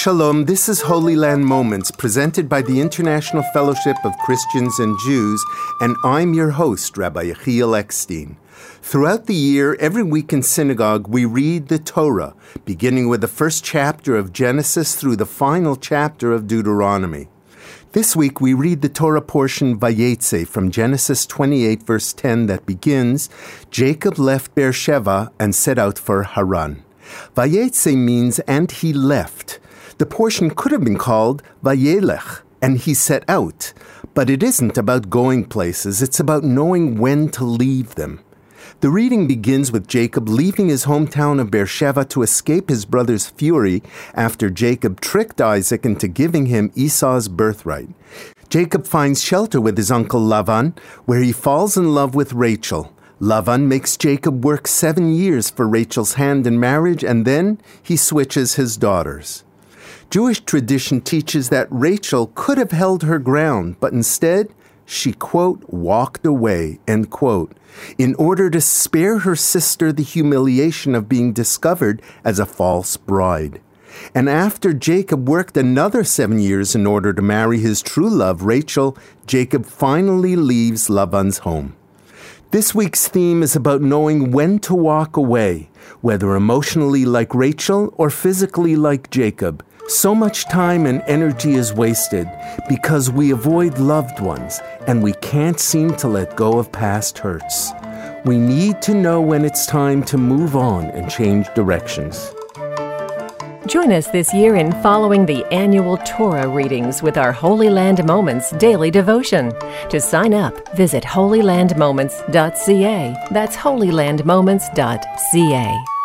Shalom, this is Holy Land Moments, presented by the International Fellowship of Christians and Jews, and I'm your host, Rabbi Yechiel Eckstein. Throughout the year, every week in synagogue, we read the Torah, beginning with the first chapter of Genesis through the final chapter of Deuteronomy. This week, we read the Torah portion Vayetze from Genesis 28, verse 10, that begins, Jacob left Beersheba and set out for Haran. Vayetze means, and he left. The portion could have been called Vayelech, and he set out. But it isn't about going places, it's about knowing when to leave them. The reading begins with Jacob leaving his hometown of Beersheba to escape his brother's fury after Jacob tricked Isaac into giving him Esau's birthright. Jacob finds shelter with his uncle Lavan, where he falls in love with Rachel. Lavan makes Jacob work 7 years for Rachel's hand in marriage, and then he switches his daughters. Jewish tradition teaches that Rachel could have held her ground, but instead, she, quote, walked away, end quote, in order to spare her sister the humiliation of being discovered as a false bride. And after Jacob worked another 7 years in order to marry his true love, Rachel, Jacob finally leaves Laban's home. This week's theme is about knowing when to walk away, whether emotionally like Rachel or physically like Jacob. So much time and energy is wasted because we avoid loved ones and we can't seem to let go of past hurts. We need to know when it's time to move on and change directions. Join us this year in following the annual Torah readings with our Holy Land Moments daily devotion. To sign up, visit holylandmoments.ca. That's holylandmoments.ca.